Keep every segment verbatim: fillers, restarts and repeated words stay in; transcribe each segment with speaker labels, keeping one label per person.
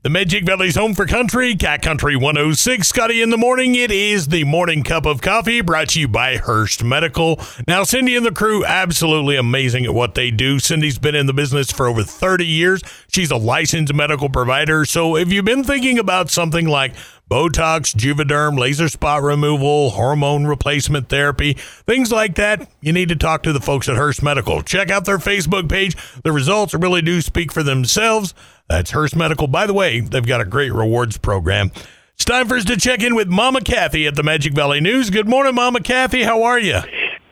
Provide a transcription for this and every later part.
Speaker 1: The Magic Valley's home for country, Cat Country one oh six. Scotty in the morning. It is the morning cup of coffee brought to you by Hearst Medical. Now, Cindy and the crew, absolutely amazing at what they do. Cindy's been in the business for over thirty years. She's a licensed medical provider. So if you've been thinking about something like Botox, Juvederm, laser spot removal, hormone replacement therapy, things like that, you need to talk to the folks at Hearst Medical. Check out their Facebook page. The results really do speak for themselves. That's Hearst Medical. By the way, they've got a great rewards program. It's time for us to check in with Mama Kathy at the Magic Valley News. Good morning, Mama Kathy. How are you?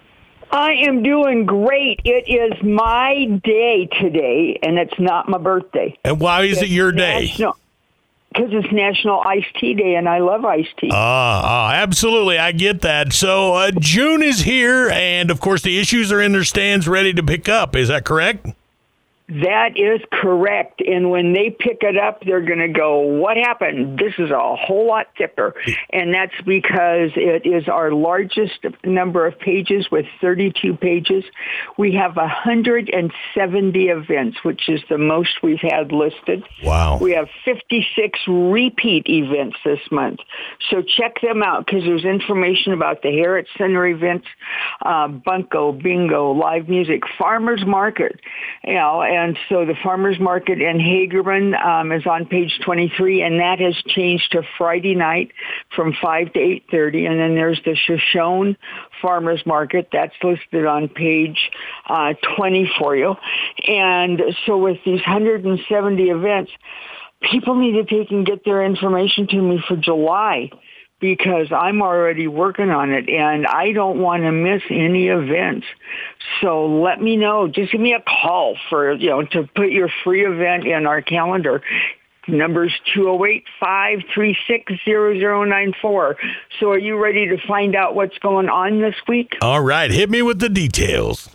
Speaker 2: I am doing great. It is my day today, and it's not my birthday.
Speaker 1: And why is
Speaker 2: it's
Speaker 1: it your day?
Speaker 2: Because it's National Iced Tea Day, and I love iced tea.
Speaker 1: Ah, uh, uh, absolutely. I get that. So uh, June is here, and, of course, the issues are in their stands ready to pick up. Is that correct?
Speaker 2: That is correct. And when they pick it up, they're going to go, what happened? This is a whole lot thicker. And that's because it is our largest number of pages with thirty-two pages. We have one hundred seventy events, which is the most we've had listed.
Speaker 1: Wow.
Speaker 2: We have fifty-six repeat events this month. So check them out because there's information about the Harriet Center events, uh, Bunko, Bingo, live music, farmers market, you know, and And so the farmers market in Hagerman um, is on page twenty-three, and that has changed to Friday night from five to eight thirty. And then there's the Shoshone farmers market. That's listed on page uh, twenty for you. And so with these one hundred seventy events, people need to take and get their information to me for July, because I'm already working on it, and I don't want to miss any events. So let me know. Just give me a call for, you know, to put your free event in our calendar. Number's two oh eight, five three six, zero zero nine four. So are you ready to find out what's going on this week?
Speaker 1: All right. Hit me with the details.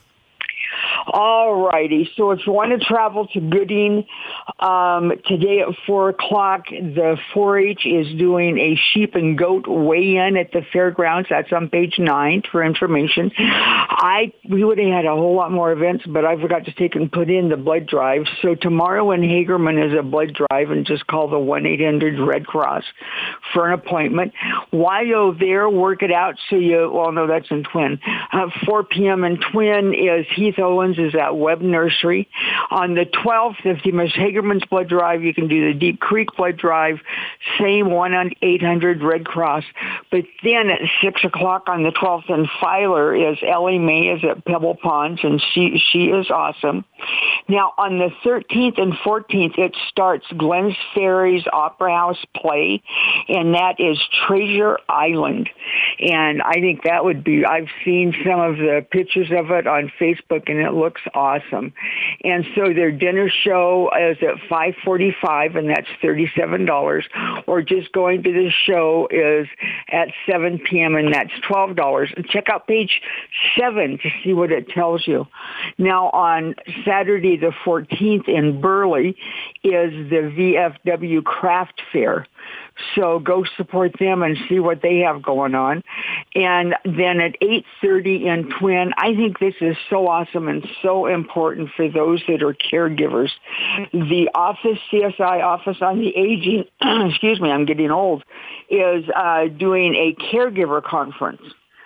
Speaker 2: All righty. So if you want to travel to Gooding, um, today at four o'clock, the four H is doing a sheep and goat weigh-in at the fairgrounds. That's on page nine for information. I We would have had a whole lot more events, but I forgot to take and put in the blood drive. So tomorrow in Hagerman is a blood drive, and just call the one eight hundred Red Cross for an appointment. While you're there, work it out so you, well, no, that's in Twin. Uh, four p.m. in Twin is Heath Owens is at Webb Nursery. On the twelfth, if you miss Hagerman's blood drive, you can do the Deep Creek blood drive, same one eight hundred Red Cross. But then at six o'clock on the twelfth in Filer is Ellie Mae is at Pebble Ponds, and she, she is awesome. Now, on the thirteenth and fourteenth, it starts Glenn's Ferry's Opera House play, and that is Treasure Island. And I think that would be, I've seen some of the pictures of it on Facebook, and it looks awesome. And so their dinner show is at five forty-five, and that's thirty-seven dollars. Or just going to the show is at seven p.m., and that's twelve dollars. And check out page seven to see what it tells you. Now, on Saturday the fourteenth in Burley is the V F W Craft Fair. So go support them and see what they have going on. And then at eight thirty in Twin, I think this is so awesome and so important for those that are caregivers. The office, C S I Office on the Aging, excuse me, I'm getting old, is uh, doing a caregiver conference.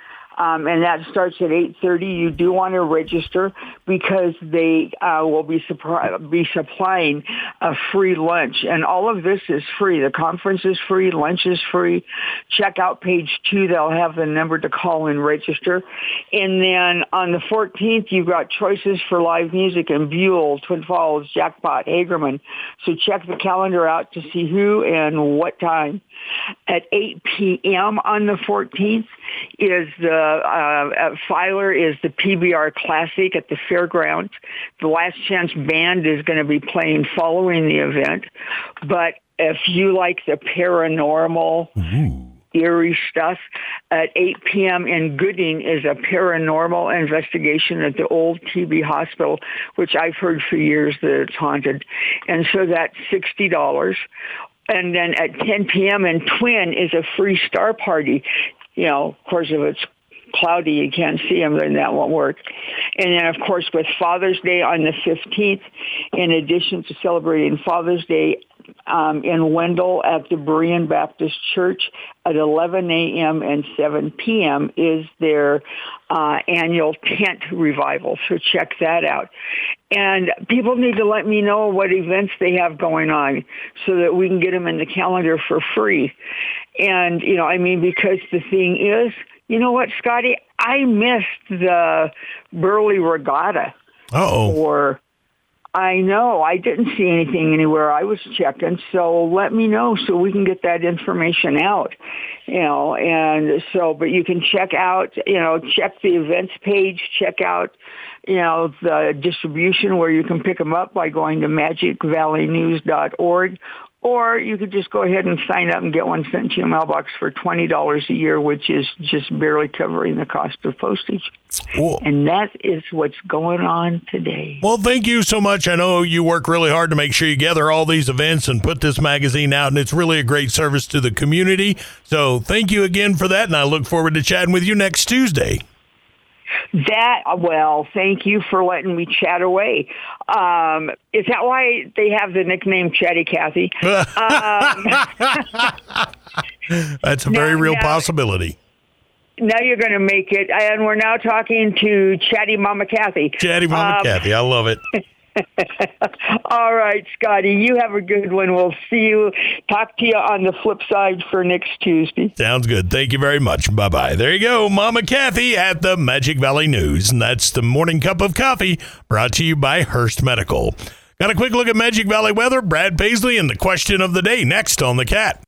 Speaker 2: Um, and that starts at eight thirty. You do want to register because they uh, will be, supply- be supplying a free lunch. And all of this is free. The conference is free. Lunch is free. Check out page two. They'll have the number to call and register. And then on the fourteenth, you've got choices for live music in Buell, Twin Falls, Jackpot, Hagerman. So check the calendar out to see who and what time. At eight p.m. on the fourteenth is the uh, at Filer is the P B R Classic at the fairgrounds. The Last Chance Band is going to be playing following the event. But if you like the paranormal, mm-hmm. eerie stuff, at eight p.m. in Gooding is a paranormal investigation at the old T B hospital, which I've heard for years that it's haunted. And so that's sixty dollars. And then at ten p.m. in Twin is a free star party. You know, of course, if it's cloudy, you can't see them, then that won't work. And then, of course, with Father's Day on the fifteenth, in addition to celebrating Father's Day, um, in Wendell at the Berean Baptist Church at eleven a.m. and seven p.m. is their uh, annual tent revival. So check that out. And people need to let me know what events they have going on so that we can get them in the calendar for free. And, you know, I mean, because the thing is, you know what, Scotty? I missed the Burley Regatta.
Speaker 1: Uh-oh.
Speaker 2: Or, I know, I didn't see anything anywhere I was checking, so let me know so we can get that information out. You know, and so, but you can check out, you know, check the events page, check out, you know, the distribution where you can pick them up by going to magic valley news dot org. Or you could just go ahead and sign up and get one sent to your mailbox for twenty dollars a year, which is just barely covering the cost of postage.
Speaker 1: Cool.
Speaker 2: And that is what's going on today.
Speaker 1: Well, thank you so much. I know you work really hard to make sure you gather all these events and put this magazine out, and it's really a great service to the community. So thank you again for that, and I look forward to chatting with you next Tuesday.
Speaker 2: That, well, thank you for letting me chat away. Um, is that why they have the nickname Chatty Cathy? um,
Speaker 1: That's a very
Speaker 2: now,
Speaker 1: real
Speaker 2: now,
Speaker 1: possibility.
Speaker 2: Now you're going to make it, and we're now talking to Chatty Mama Cathy.
Speaker 1: Chatty Mama um, Cathy, I love it.
Speaker 2: All right, Scotty, you have a good one. We'll see you, talk to you on the flip side for next Tuesday.
Speaker 1: Sounds good. Thank you very much. Bye-bye. There you go, Mama Cathy at the Magic Valley News. And that's the Morning Cup of Coffee brought to you by Hearst Medical. Got a quick look at Magic Valley weather. Brad Paisley and the question of the day next on The Cat.